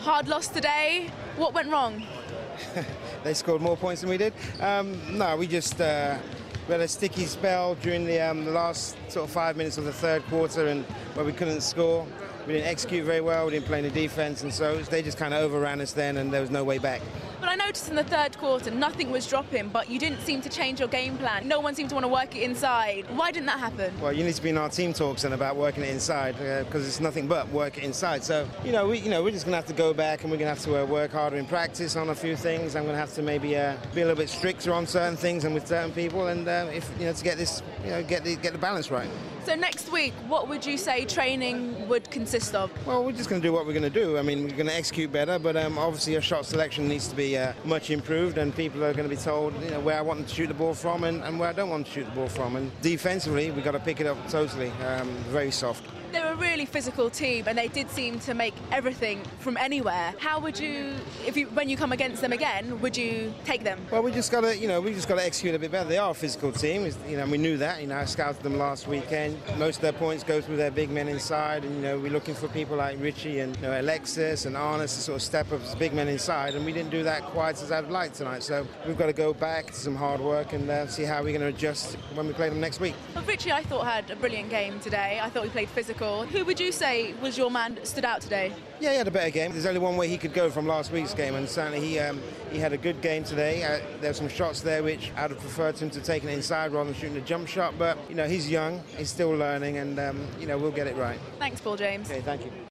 Hard loss today. What went wrong? They scored more points than we did. No, we just we had a sticky spell during the last sort of 5 minutes of the third quarter, and where we couldn't score. We didn't execute very well. We didn't play in the defense, and so they just kind of overran us then, and there was no way back. But I noticed in the third quarter nothing was dropping, but you didn't seem to change your game plan. No one seemed to want to work it inside. Why didn't that happen? Well, you need to be in our team talks and about working it inside, because it's nothing but work it inside. So we're just going to have to go back, and we're going to have to work harder in practice on a few things. I'm going to have to maybe be a little bit stricter on certain things and with certain people, and to get this get the balance right. So next week, what would you say training would consist of? Well, we're just going to do what we're going to do. I mean, we're going to execute better, but obviously our shot selection needs to be much improved, and people are going to be told where I want them to shoot the ball from and where I don't want them to shoot the ball from. And defensively, we've got to pick it up totally, very soft. They're a really physical team, and they did seem to make everything from anywhere. How would you, when you come against them again, would you take them? Well, we just got to execute a bit better. They are a physical team, we knew that. I scouted them last weekend. Most of their points go through their big men inside, and we're looking for people like Richie and Alexis and Arnes to sort of step up as big men inside, and we didn't do that quite as I'd like tonight. So we've got to go back to some hard work and see how we're going to adjust when we play them next week. Well, Richie, I thought had a brilliant game today. I thought he played physical. Who would you say was your man that stood out today? Yeah, he had a better game. There's only one way he could go from last week's game, and certainly he had a good game today. There were some shots there which I'd have preferred him to take it inside rather than shooting a jump shot, but he's young, he's still learning, and we'll get it right. Thanks, Paul James. Okay, thank you.